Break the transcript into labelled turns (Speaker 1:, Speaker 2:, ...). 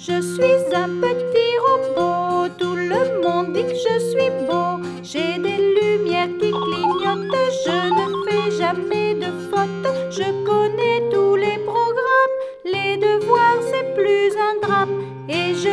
Speaker 1: Je suis un petit robot, tout le monde dit que je suis beau. J'ai des lumières qui clignotent, je ne fais jamais de faute. Je connais tous les programmes, les devoirs c'est plus un drame. Et je